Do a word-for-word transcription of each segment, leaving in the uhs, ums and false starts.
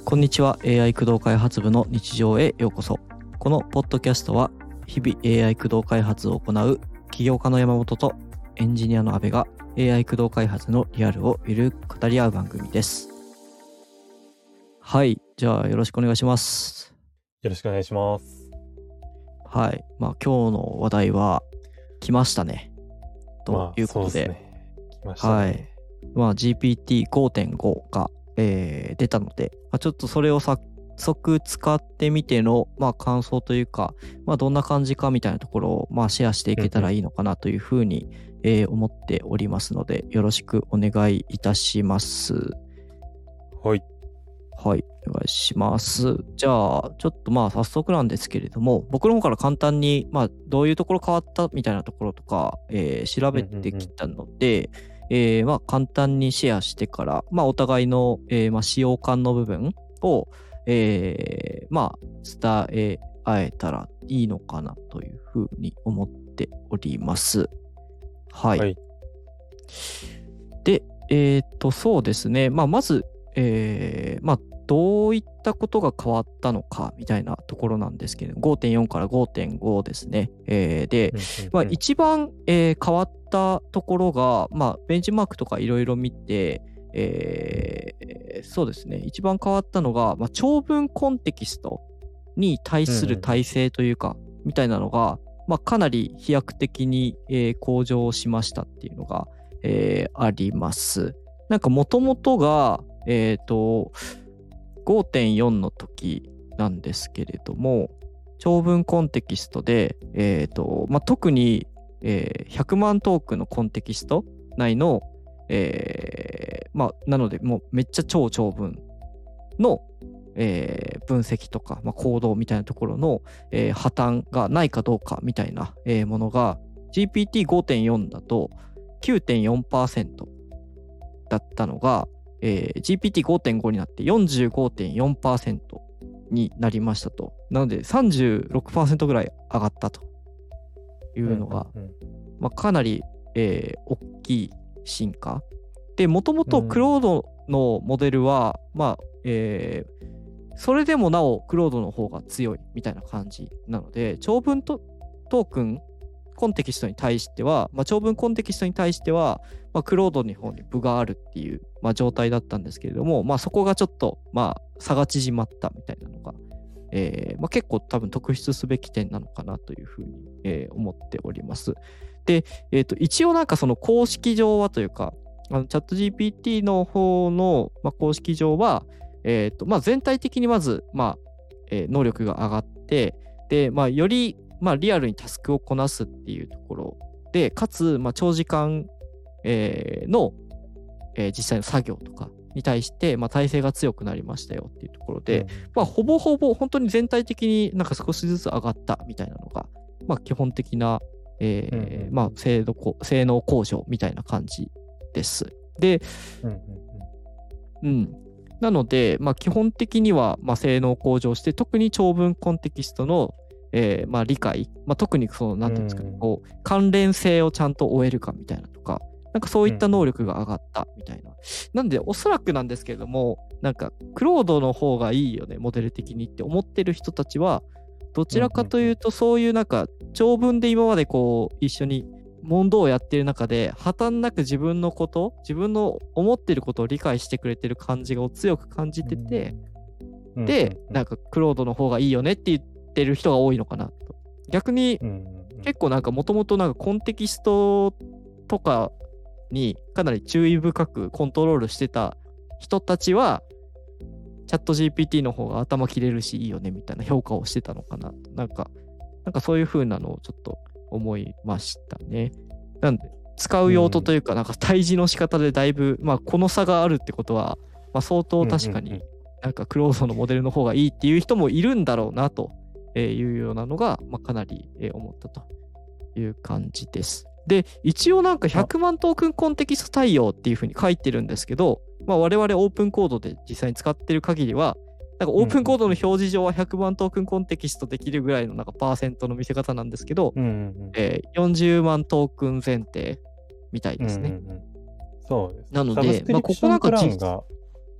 こんにちは。 エーアイ 駆動開発部の日常へようこそ。このポッドキャストは日々 エーアイ 駆動開発を行う起業家の山本とエンジニアの阿部が エーアイ 駆動開発のリアルをゆるく語り合う番組です。はい、じゃあよろしくお願いします。 よろしくお願いします。 はい、まあ今日の話題は来ましたねということで、 まあ、そうですね。来ましたね。 はい、まあ ジーピーティーごてんご が、えー出たので、まあ、ちょっとそれを早速使ってみての、まあ、感想というか、まあ、どんな感じかみたいなところを、まあ、シェアしていけたらいいのかなというふうに、えー思っておりますので、よろしくお願いいたします。 はい。 はい、お願いします。じゃあ、ちょっとまあ早速なんですけれども、僕の方から簡単に、まあ、どういうところ変わったみたいなところとか、えー調べてきたので、えーまあ簡単にシェアしてから、まあお互いの、えーまあ使用感の部分を、えーまあ伝え合えたらいいのかなというふうに思っております。はい。 はい。 で、えっと、そうですね。まあまず、えーまあどういったことが変わったのかみたいなところなんですけど、ごてんよん から ごてんご ですね。えーで、まあ、一番、えー変わったところが、まあ、ベンチマークとかいろいろ見て、えーそうですね。一番変わったのが、まあ、長文コンテキストに対する体制というか、みたいなのが、まあ、かなり飛躍的に、えー向上しましたっていうのが、えーあります。なんかもともとが、えっと、ごてんよん の時なんですけれども、長文コンテキストで、えっと、まあ、特に、えーひゃくまんトークンのコンテキスト内の、えーまあ、なので、もうめっちゃ超長文の、えー分析とか、まあ、行動みたいなところの、えー破綻がないかどうかみたいな、えーものが ジーピーティーごてんよん だと きゅうてんよんパーセント だったのが、えー ジーピーティーごてんご になって よんじゅうごてんよんパーセント になりましたと。なので さんじゅうろくパーセント ぐらい上がったというのが、 うんうんまあ、かなり、えー大きい進化。で、もともとクロードのモデルは、まあ、えーそれでもなおクロードの方が強いみたいな感じなので、長文とトークン、コンテキストに対しては、まあ、長文コンテキストに対しては、まあ、クロードの方に分があるっていう、まあ、状態だったんですけれども、まあ、そこがちょっと、まあ、差が縮まったみたいなのが、えーまあ、結構多分特筆すべき点なのかなというふうに、えー思っております。で、えーと、一応なんかその公式上はというか、あのチャット ジーピーティー の方の、まあ、公式上は、えーとまあ、全体的にまず、まあえー能力が上がって、で、まあ、より、まあ、リアルにタスクをこなすっていうところで、かつ、まあ、長時間、えーの、えー実際の作業とかに対して、まあ、体制が強くなりましたよっていうところで、 うんまあ、ほぼほぼ本当に全体的になんか少しずつ上がったみたいなのが、まあ、基本的な、えーうんうんまあ、精度こ性能向上みたいな感じです。で、 うんうんうん。なので、まあ、基本的には、まあ、性能向上して、特に長文コンテキストの、えーまあ、理解、まあ、特にその、なんていうんですかね、 うんこう、関連性をちゃんと終えるかみたいなとか、なんかそういった能力が上がったみたいな。なんで、おそらくなんですけれども、なんか、クロードの方がいいよね、モデル的にって思ってる人たちは、どちらかというと、そういうなんか、長文で今までこう、一緒に問答をやってる中で破綻なく自分のこと自分の思ってることを理解してくれてる感じを強く感じてて、 うんでなんかクロードの方がいいよねって言ってる人が多いのかなと。逆にうんうん結構なんかもともとなんかコンテキストとかにかなり注意深くコントロールしてた人たちはチャット ジーピーティー の方が頭切れるしいいよねみたいな評価をしてたのかなと。なんかなんかそういう風なのをちょっと思いましたね。なんで使う用途というか、なんか対峙の仕方でだいぶ、まあこの差があるってことは、まあ相当確かになんかクロードのモデルの方がいいっていう人もいるんだろうなというようなのが、まあかなり思ったという感じです。で、一応なんかひゃくまんトークンコンテキスト対応っていうふうに書いてるんですけど、まあ我々オープンコードで実際に使ってる限りは、なんかオープンコードの表示上はひゃくまんトークンコンテキストできるぐらいのなんかパーセントの見せ方なんですけど、 うんうんえー、よんじゅうまんトークン前提みたいですね。 うんうんうんそうです。 なのでサブスクリプションプランが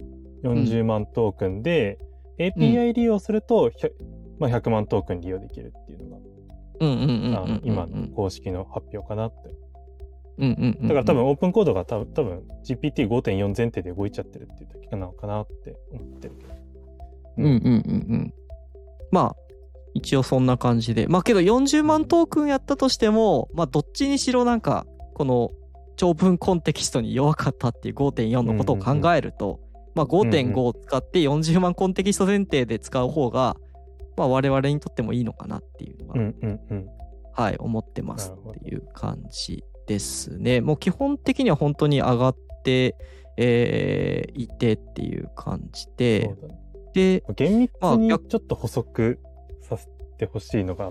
よんじゅうまんトークンで、うん、エーピーアイ 利用すると ひゃく,、まあ、ひゃくまんトークン利用できるっていうのが今の公式の発表かなって。だから多分オープンコードが多分多分 ジーピーティーごてんよん 前提で動いちゃってるっていうだけなのかなって思ってるけど。 うんうんうんうん。まあ一応そんな感じで、まあけどよんじゅうまんトークンやったとしても、まあどっちにしろなんかこの長文コンテキストに弱かったっていう ごてんよん のことを考えると、うんうんうん、まあ ごてんご を使ってよんじゅうまんコンテキスト前提で使う方が、まあ我々にとってもいいのかなっていうのが、 うんうんうん、 はい、思ってますっていう感じですね。もう基本的には本当に上がって、えー、いてっていう感じで、 で、厳密にちょっと補足させてほしいのがあって、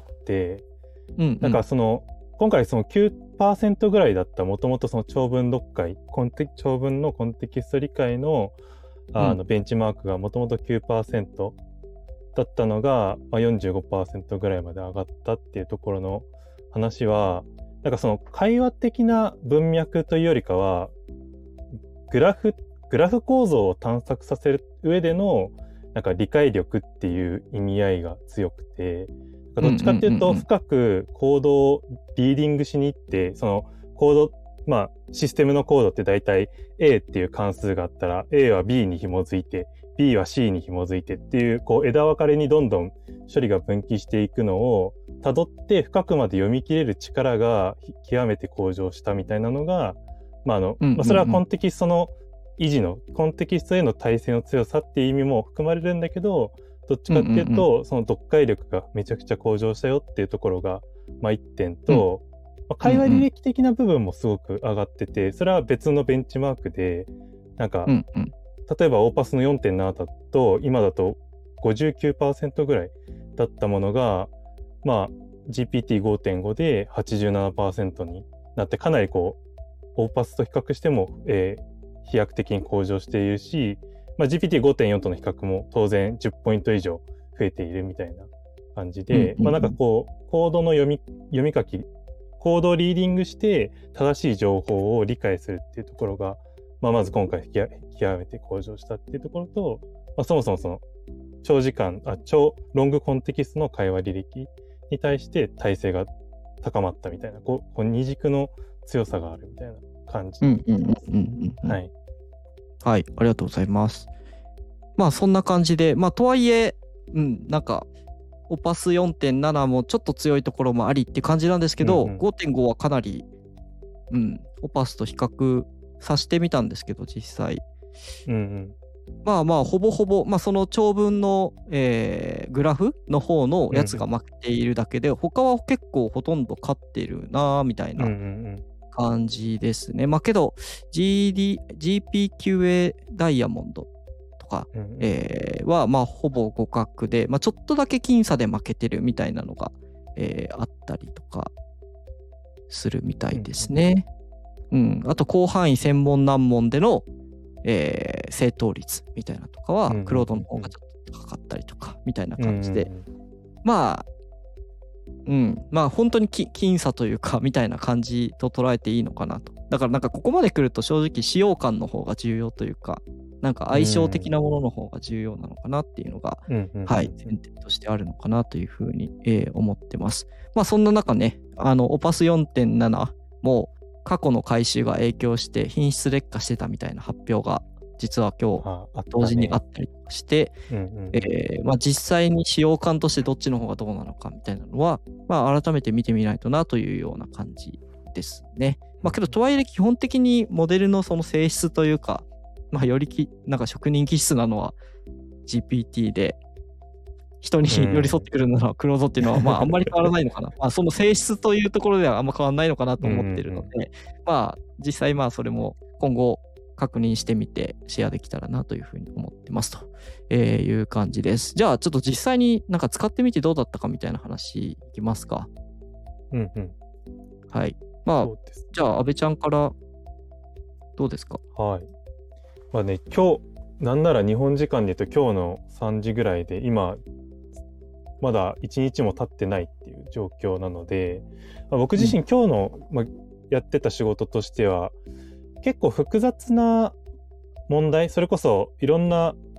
うんうん、なんかその今回その きゅうパーセント ぐらいだったもともとその長文読解コンテ長文のコンテキスト理解のあのベンチマークがもともと きゅうパーセント だったのが、まあ、よんじゅうごパーセント ぐらいまで上がったっていうところの話は、なんかその会話的な文脈というよりかはグラフグラフ構造を探索させる上でのなんか理解力っていう意味合いが強くて、どっちかっていうと深くコードをリーディングしに行って、そのコード、まあシステムのコードって大体 A っていう関数があったら A は B に紐づいて B は C に紐づいてっていうこう枝分かれにどんどん処理が分岐していくのを辿って深くまで読み切れる力が極めて向上したみたいなのが、まああの、まあ、それはコンテキストの維持のコンテキストへの耐性の強さっていう意味も含まれるんだけど、どっちかっていうと、うんうんうん、その読解力がめちゃくちゃ向上したよっていうところが、まあいってんと、うんまあ、会話履歴的な部分もすごく上がってて、それは別のベンチマークで、なんか、うんうん、例えばオーパスの よんてんなな だと、今だと ごじゅうきゅうパーセント ぐらいだったものが、まあ ジーピーティーごてんご で はちじゅうななパーセント になって、かなりこう、オーパスと比較しても、えー、飛躍的に向上しているし、まあ、ジーピーティーごてんよん との比較も当然じゅっポイント以上増えているみたいな感じで、うんうんうん、まあなんかこう、コードの読み、読み書き、コードをリーディングして正しい情報を理解するっていうところが、まあまず今回極めて向上したっていうところと、まあそもそもその長時間、あ、超ロングコンテキストの会話履歴に対して耐性が高まったみたいな、こう、こう二軸の強さがあるみたいな感じです。はい。 はい、ありがとうございます。まあそんな感じで、まあとはいえ、うん、なんか、オパス よんてんなな もちょっと強いところもありって感じなんですけど、うんうん、ごてんご はかなり、うん、オパスと比較させてみたんですけど、実際。 うんうん、 まあまあ、ほぼほぼ、まあその長文の、えー、グラフの方のやつが負けているだけで、うんうん、他は結構ほとんど勝ってるなみたいな。うんうんうん感じですね。まあけど ジーディー、ジーピーキューエー ダイヤモンドとか、うんうんえー、はまあほぼ互角で、まあ、ちょっとだけ僅差で負けてるみたいなのが、えー、あったりとかするみたいですね。うん、うん、あと広範囲専門難問での、えー、正答率みたいなとかは、クロードの方がちょっと高かったりとかみたいな感じで、うんうんうん、まあうん、まあ本当に僅差というかみたいな感じと捉えていいのかなと。だからなんかここまで来ると正直使用感の方が重要というか、なんか相性的なものの方が重要なのかなっていうのが、うんうん、はい、前提としてあるのかなというふうに、えー、思ってます。まあそんな中ね、あのオパス よんてんなな も過去の改修が影響して品質劣化してたみたいな発表が実は今日同時にあったりして、えーまあ、実際に使用感としてどっちの方がどうなのかみたいなのは、まあ、改めて見てみないとなというような感じですね。まあけどとはいえ基本的にモデルのその性質というか、まあよりきなんか職人気質なのは ジーピーティー で、人に寄り添ってくるのはクロードっていうのはまああんまり変わらないのかな。まあその性質というところではあんま変わらないのかなと思ってるので、まあ実際まあそれも今後確認してみてシェアできたらなというふうに思ってますと、えー、いう感じです。じゃあちょっと実際になんか使ってみてどうだったかみたいな話いきますか。 うんうん。 はい。まあ、じゃあ安倍ちゃんからどうですか。 はい。まあね、今日なんなら日本時間で言うと今日のさんじぐらいで今まだいちにちも経ってないっていう状況なので、まあ、僕自身今日の、まあ、やってた仕事としては結構複雑な問題、それこそいろんな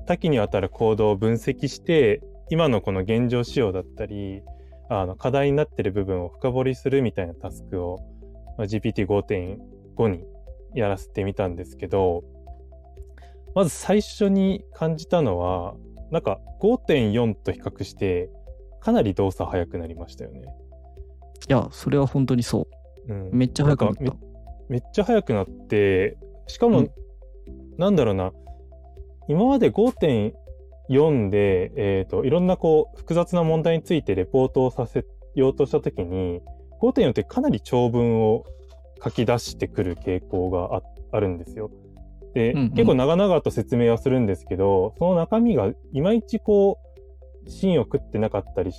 多岐にわたるコードを分析して今のこの現状仕様だったりあの課題になってる部分を深掘りするみたいなタスクを、まあ、ジーピーティーごてんご にやらせてみたんですけど、まず最初に感じたのはなんか ごてんよん と比較してかなり動作速くなりましたよね。 いやそれは本当にそう、うん、めっちゃ速くなった。 め, めっちゃ速くなって、しかも、うん、なんだろうな、今まで ごてんよん で、えーと、いろんなこう複雑な問題についてレポートをさせようとしたときに ごてんよん ってかなり長文を書き出してくる傾向が あ, あるんですよ。で、うんうん、結構長々と説明はするんですけど、その中身がいまいちこう芯を食ってなかったりして、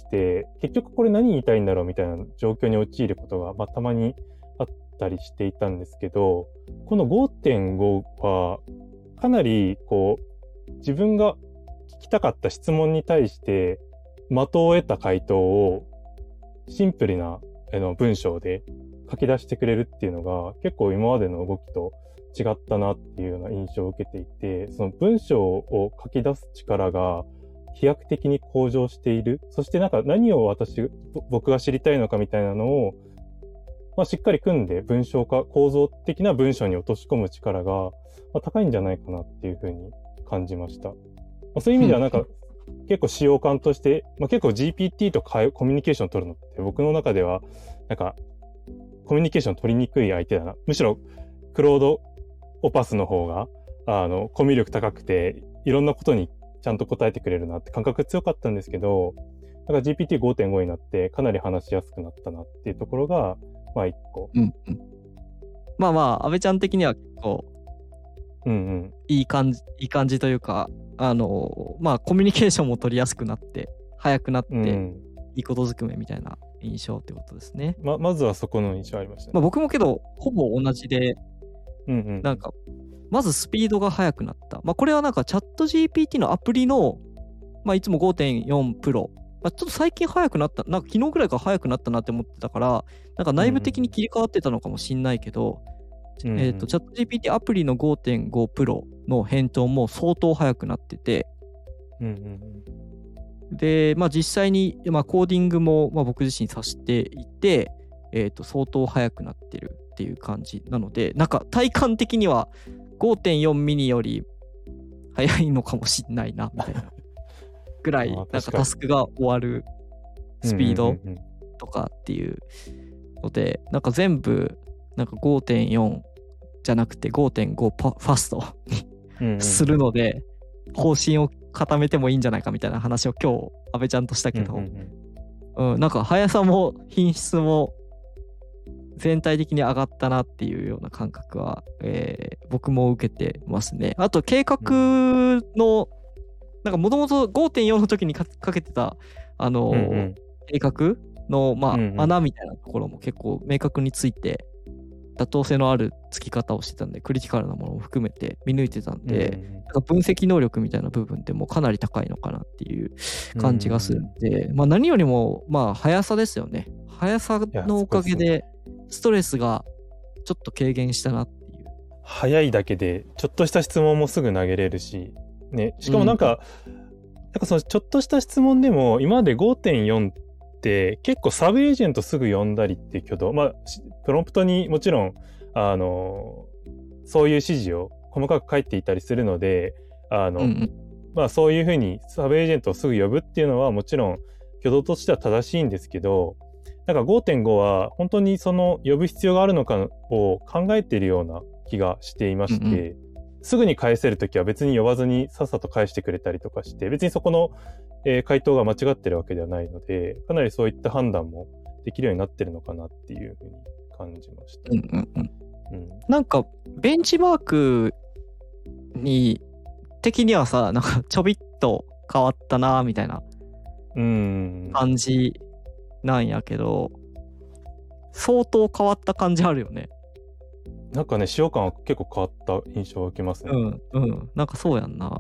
結局これ何言いたいんだろうみたいな状況に陥ることが、まあ、たまにあったりしていたんですけど、この ごてんご はかなりこう自分が聞きたかった質問に対して的を得た回答をシンプルなあの文章で書き出してくれるっていうのが結構今までの動きと違ったなっていうような印象を受けていて、その文章を書き出す力が飛躍的に向上している。そしてなんか何を私僕が知りたいのかみたいなのを、まあ、しっかり組んで文章化、構造的な文章に落とし込む力が、まあ、高いんじゃないかなっていうふうに感じました。まあ、そういう意味ではなんか結構使用感として、まあ、結構 ジーピーティー とコミュニケーションを取るのって僕の中ではなんかコミュニケーション取りにくい相手だな。むしろクロードオパスの方があのコミュ力高くていろんなことにちゃんと答えてくれるなって感覚強かったんですけど、なんか ジーピーティーごてんご になってかなり話しやすくなったなっていうところがまあ一個、 うんうん、まあまあ安倍ちゃん的には結構、うんうん、いい感じいい感じというか、あのまあコミュニケーションも取りやすくなって早くなって、うん、いいことずくめみたいな印象ってことですね。 ままずはそこの印象ありましたね。 まあ、僕もけどほぼ同じで、うんうん、なんかまずスピードが速くなった。まあこれはなんかチャット ジーピーティー のアプリの、まあ、いつも ごてんよん プロ、まあ、ちょっと最近速くなった、なんか昨日ぐらいから速くなったなって思ってたから、なんか内部的に切り替わってたのかもしんないけど、うん、えっと、チャット ジーピーティー アプリの ごてんご プロの返答も相当速くなってて、うんうんうん、で、まあ実際に、まあ、コーディングも、まあ、僕自身させていて、えっと、相当速くなってるっていう感じなので、なんか体感的には ごてんよん ミニより速いのかもしんないなみたいなぐらいなんかタスクが終わるスピードとかっていうので、なんか全部なんか ごてんよん じゃなくて ごてんご ファストにするので方針を固めてもいいんじゃないかみたいな話を今日安倍ちゃんとしたけど、うんうんうん、なんか速さも品質も全体的に上がったなっていうような感覚は、えー、僕も受けてますね。あと計画の、なんかもともと ごてんよん の時に か, かけてた、あのーうんうん、計画の、まあうんうん、穴みたいなところも結構明確について、妥当性のある付き方をしてたんで、クリティカルなものも含めて見抜いてたんで、うんうん、なんか分析能力みたいな部分でもかなり高いのかなっていう感じがするんで、うんうん、まあ何よりも、まあ速さですよね。速さのおかげで、ストレスがちょっと軽減したなっていう。 早いだけでちょっとした質問もすぐ投げれるし、ね、しかもなんか、うん、なんかそのちょっとした質問でも今まで ごてんよん って結構サブエージェントすぐ呼んだりっていう挙動、まあプロンプトにもちろんあのそういう指示を細かく書いていたりするので、あの、うんうん、まあそういうふうにサブエージェントをすぐ呼ぶっていうのはもちろん挙動としては正しいんですけど、なんか ごてんご は本当にその呼ぶ必要があるのかを考えているような気がしていまして、うんうん、すぐに返せるときは別に呼ばずにさっさと返してくれたりとかして、別にそこの、えー、回答が間違ってるわけではないので、かなりそういった判断もできるようになってるのかなっていうふうに感じました。うんうんうんうん、なんかベンチマークに的にはさ、なんかちょびっと変わったなみたいな感じなんやけど、相当変わった感じあるよね。 なんかね、使用感は結構変わった印象を受けますね。 うんうん、なんかそうやんな。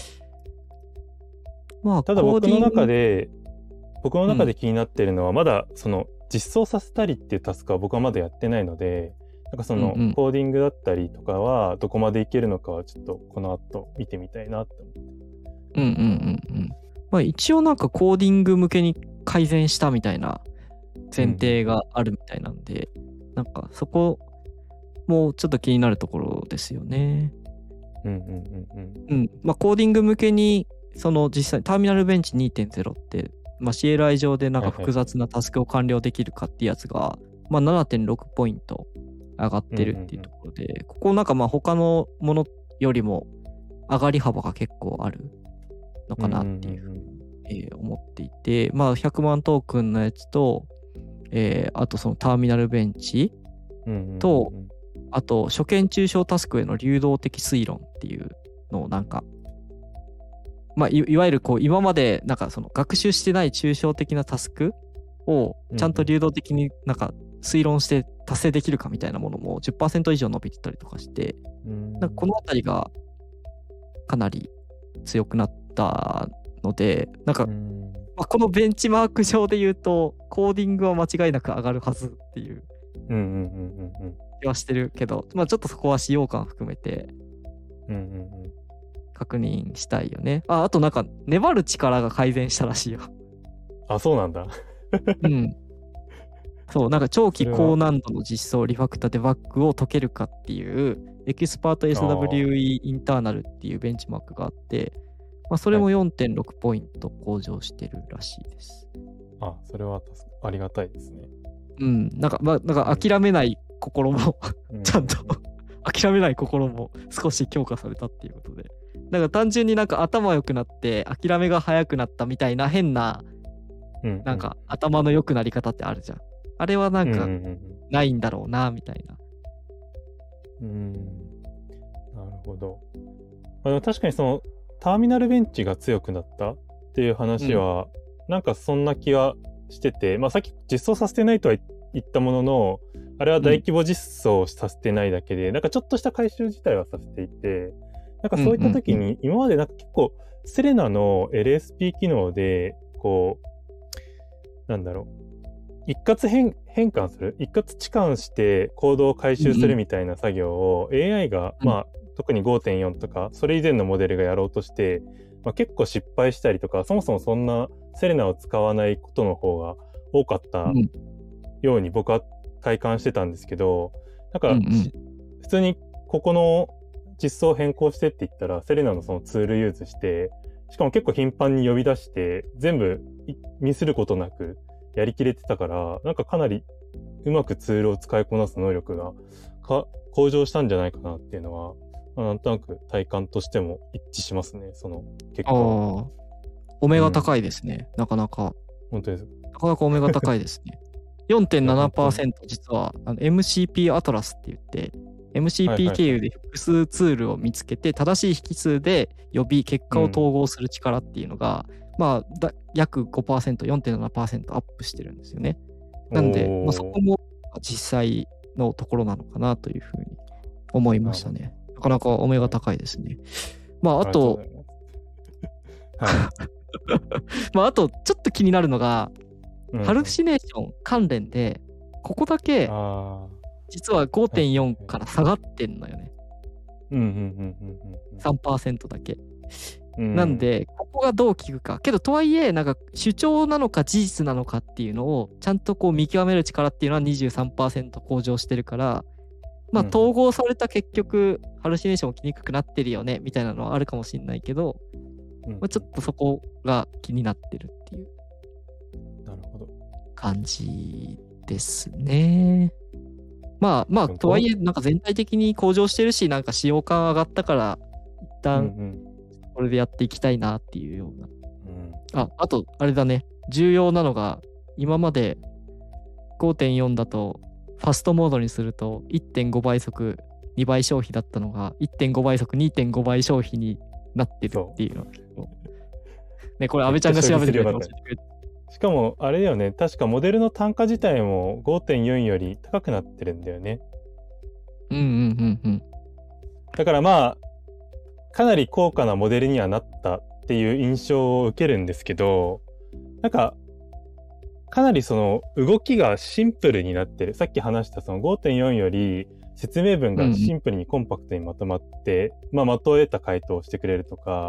まあただ僕の中で僕の中で気になってるのは、うん、まだその実装させたりっていうタスクは僕はまだやってないので、なんかそのコーディングだったりとかはどこまでいけるのかはちょっとこの後見てみたいなって思って。 うんうんうんうん。まあ一応なんかコーディング向けに改善したみたいな前提があるみたいなんで、うん、なんかそこもちょっと気になるところですよね。 うんうんうんうん。 うん。まあコーディング向けにその実際ターミナルベンチ にてんゼロ って、まあ、シーエルアイ 上でなんか複雑なタスクを完了できるかっていうやつが、はいはい、まあ ななてんろく ポイント上がってるっていうところで、うんうんうん、ここなんかまあ他のものよりも上がり幅が結構あるのかなっていうふうに、えー、思っていて、まあひゃくまんトークンのやつと、えー、あとそのターミナルベンチと、うんうんうんうん、あと初見抽象タスクへの流動的推論っていうのをなんか、まあ、い, いわゆるこう今までなんかその学習してない抽象的なタスクをちゃんと流動的になんか推論して達成できるかみたいなものも じゅっパーセント 以上伸びてたりとかして、なんかこのあたりがかなり強くなったので、なんか、まあ、このベンチマーク上で言うとコーディングは間違いなく上がるはずっていう気はしてるけど、まあ、ちょっとそこは使用感含めて確認したいよね。あ、あとなんか粘る力が改善したらしいよ。 あ、そうなんだ。 うん。そう、なんか長期高難度の実装リファクターデバッグを解けるかっていうエキスパート エスダブリューイー インターナルっていうベンチマークがあって、まあ、それも よんてんろく ポイント向上してるらしいです。 はい、あ、それはありがたいですね。 うん、なんか、まあ、なんか諦めない心も、うん、ちゃんと諦めない心も少し強化されたっていうことで。なんか単純になんか頭良くなって諦めが早くなったみたいな変な、うんうん、なんか頭の良くなり方ってあるじゃん。あれはなんかないんだろうなみたいな。 うん、うん、なるほど。あの確かにそのターミナルベンチが強くなったっていう話は、うん、なんかそんな気はしてて、まあさっき実装させてないとは言ったものの、あれは大規模実装させてないだけで、うん、なんかちょっとした回収自体はさせていて、なんかそういった時に今までなんか結構セレナの エルエスピー 機能でこうなんだろう一括 変, 変換する一括置換してコードを回収するみたいな作業を エーアイ が、うん、まあ特に ごてんよん とかそれ以前のモデルがやろうとして、まあ、結構失敗したりとかそもそもそんなセレナを使わないことの方が多かったように僕は体感してたんですけど、なんか、うんうん、普通にここの実装変更してって言ったらセレナのそのツールユーズしてしかも結構頻繁に呼び出して全部ミスることなくやりきれてたからなんかかなりうまくツールを使いこなす能力がか向上したんじゃないかなっていうのは、まあ、なんとなく体感としても一致しますねその結果は。 あオメガ高いですね、うん、なかなか本当ですなかなかオメガ高いですねよんてんななパーセント 実はあの エムシーピー アトラスって言ってエムシーピー 経由で複数ツールを見つけて正しい引数で呼び結果を統合する力っていうのが、うん、まあだ約 ごパーセント、よんてんななパーセント アップしてるんですよね。なんで、まあ、そこも実際のところなのかなというふうに思いましたね。なかなかオメガ高いですね。まああと、まああとちょっと気になるのが、うん、ハルシネーション関連でここだけ実は ごてんよん から下がってんのよね。さんパーセント だけ。うん、なんで、ここがどう効くか。けど、とはいえ、なんか主張なのか事実なのかっていうのを、ちゃんとこう見極める力っていうのは にじゅうさんパーセント 向上してるから、まあ、統合された結局、ハルシネーション起きにくくなってるよね、みたいなのはあるかもしれないけど、うんまあ、ちょっとそこが気になってるっていう感じですね。まあまあとはいえなんか全体的に向上してるしなんか使用感上がったから一旦これでやっていきたいなっていうような、うん、ああとあれだね重要なのが今まで ごてんよん だとファストモードにすると いってんご 倍速にばい消費だったのが いってんご 倍速 にてんご 倍消費になってるっていうのねこれ阿部ちゃんが調べてくれて教えてくれてしかもあれだよね確かモデルの単価自体も ごてんよん より高くなってるんだよね。 うんうんうんうん。 だからまあかなり高価なモデルにはなったっていう印象を受けるんですけどなんかかなりその動きがシンプルになってる。さっき話したその ごてんよん より説明文がシンプルにコンパクトにまとまって、うんうん、まあ的を得た回答をしてくれるとか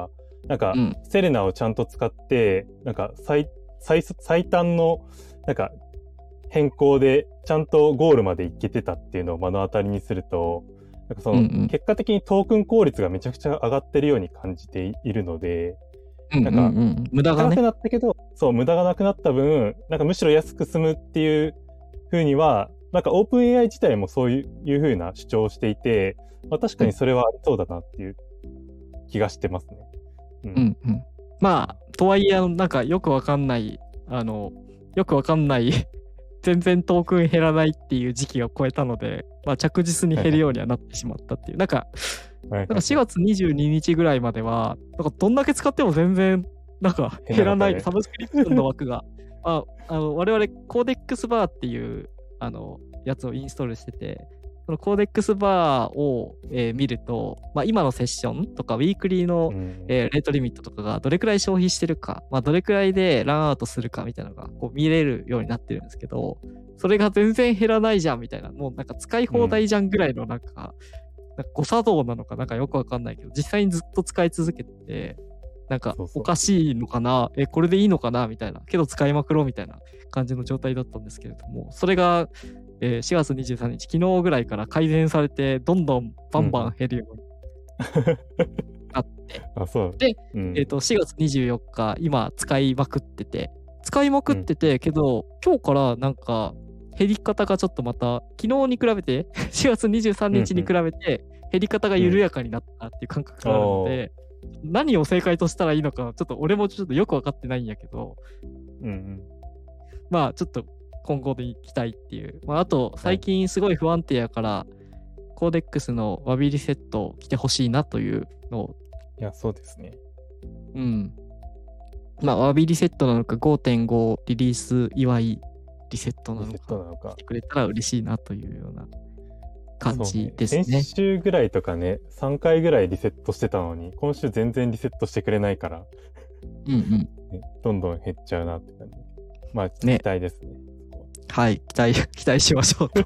なんか、 うん、 セレナをちゃんと使って、なんか最、最、最短の、なんか、変更でちゃんとゴールまで行けてたっていうのを目の当たりにすると、なんかその、結果的にトークン効率がめちゃくちゃ上がってるように感じているので、 うんうんうん、 なんか、 無駄がね。 高くなったけど、そう、無駄がなくなった分、なんかむしろ安く済むっていう風には、なんかオープン エーアイ 自体もそういういう風な主張をしていて、まあ確かにそれはありそうだなっていう気がしてますね。 うん、うん、うん。まあ、とはいえ、なんかよくわかんない、あの、よくわかんない、全然トークン減らないっていう時期が超えたので、まあ着実に減るようにはなってしまったっていう。なんか、なんかしがつにじゅうににちぐらいまでは、なんかどんだけ使っても全然、なんか減らない、サブスクリプションの枠が、ああの我々コーデックスバーっていうあのやつをインストールしてて、そのコーデックスバーを、えー、見ると、まあ、今のセッションとかウィークリーの、うんえー、レートリミットとかがどれくらい消費してるか、まあ、どれくらいでランアウトするかみたいなのがこう見れるようになってるんですけど、それが全然減らないじゃんみたいな、もうなんか使い放題じゃんぐらいのなんか、うん、なんか誤作動なのかなんかよくわかんないけど、実際にずっと使い続けてて、なんかおかしいのかな、え、これでいいのかなみたいな、けど使いまくろうみたいな感じの状態だったんですけれども、それが、えー、しがつにじゅうさんにち、昨日ぐらいから改善されて、どんどんバンバン減るようになって、 うん、あそうで、うん、えっと、しがつにじゅうよっか、今使いまくってて、使いまくってて、けど、今日からなんか減り方がちょっとまた、昨日に比べて、しがつにじゅうさんにちに比べて、減り方が緩やかになったっていう感覚があるので、うん、何を正解としたらいいのか、ちょっと俺もちょっとよく分かってないんやけど、 うんうん、 まあちょっと今後でいきたいっていう。まああと最近すごい不安定やから、はい、コーデックスのワビリセットを来てほしいなというのを。 いや、そうですね。 うん。まあワビリセットなのか ごてんご リリース祝いリセットなのか来てくれたら嬉しいなというような感じですね。 先週ぐらいとかね、さんかいぐらいリセットしてたのに、今週全然リセットしてくれないから、 うんうん、 ね、どんどん減っちゃうなって感じ。まあ、期待ですね。ねはい、期待、期待しましょうと。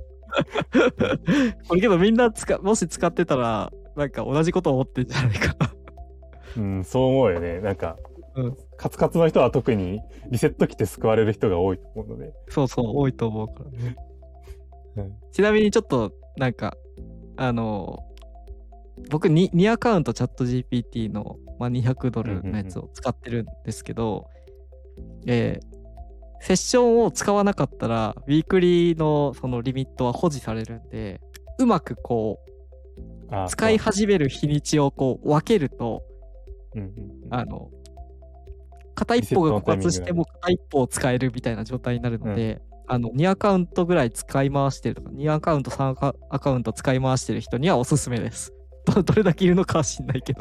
これけどみんな使、もし使ってたら、なんか同じこと思ってんじゃないかな。 うん、そう思うよね。なんか、 うん、 カツカツの人は特にリセット機って救われる人が多いと思うので。 そうそう、多いと思うからね。うん、ちなみにちょっと、なんか、あの、僕に、にアカウントチャット ジーピーティー の、まあ、にひゃくドルのやつを使ってるんですけど、うんうんうん、えー、セッションを使わなかったら、ウィークリーのそのリミットは保持されるんで、うまくこう、使い始める日にちをこう分けると、 うんうんうん、あの、 片一方が枯渇しても片一方を使えるみたいな状態になるので、うん、あのにアカウントぐらい使い回してるとか、にアカウントさんアカウント使い回してる人にはおすすめです。どれだけいるのかは知んないけど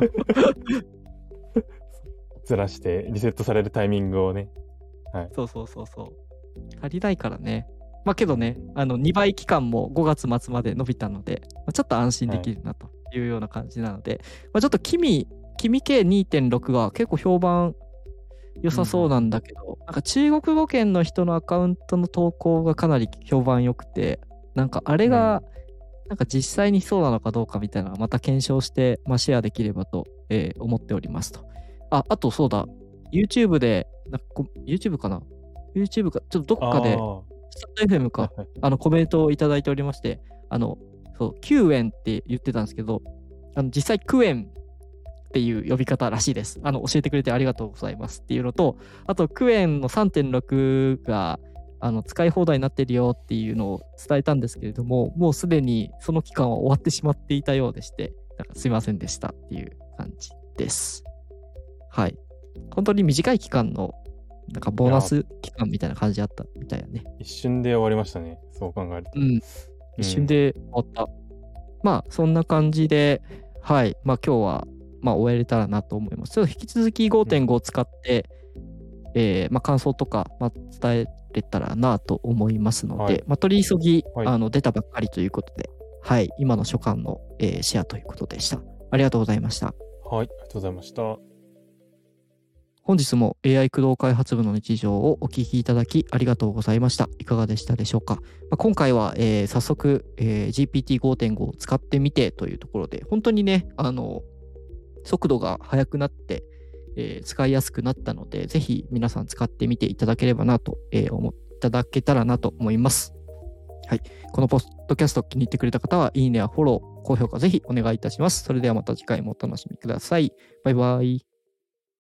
ずらしてリセットされるタイミングをね、はい、 そうそうそうそう、足りないからね。まあけどね、あのにばい期間もごがつ末まで伸びたので、まあ、ちょっと安心できるなというような感じなので、はい、まあ、ちょっと君君系 にてんろく が結構評判良さそうなんだけど、うん、なんか中国語圏の人のアカウントの投稿がかなり評判良くて、なんかあれが、うん、なんか実際にそうなのかどうかみたいなのをまた検証して、まあ、シェアできればと、えー、思っておりますと。あ、あとそうだ、YouTube で、なんか YouTube かな ?YouTube か、ちょっとどっかで、スタンド エフエム か、あのコメントをいただいておりまして、あの、そう、きゅうえんって言ってたんですけど、あの実際クエンっていう呼び方らしいです。あの、教えてくれてありがとうございますっていうのと、あとクエンの さんてんろく が、あの、使い放題になってるよっていうのを伝えたんですけれども、もうすでにその期間は終わってしまっていたようでして、なんかすいませんでしたっていう感じです。はい。本当に短い期間の、なんかボーナス期間みたいな感じだったみたいなね。 一瞬で終わりましたね。そう考えると。 うん。一瞬で終わった。うん、まあ、そんな感じで、はい。まあ今日は、まあ終えれたらなと思います。ちょっと引き続き ごてんご を使って、うん、えー、まあ感想とか、まあ、伝えれたらなと思いますので、はい、まあ取り急ぎ、はい、あの出たばっかりということで、はい。今の所感の、えー、シェアということでした。ありがとうございました。 はい。ありがとうございました。 本日も エーアイ 駆動開発部の日常をお聞きいただきありがとうございました。いかがでしたでしょうか。まあ、今回は、えー、早速、えー、ジーピーティーごてんご を使ってみてというところで、本当にね、あの、 速度が速くなって、えー、使いやすくなったので、ぜひ皆さん使ってみていただければなと、えー、思っていただけたらなと思います。はい。このポッドキャスト気に入ってくれた方は、いいねやフォロー、高評価ぜひお願いいたします。それではまた次回もお楽しみください。バイバイ。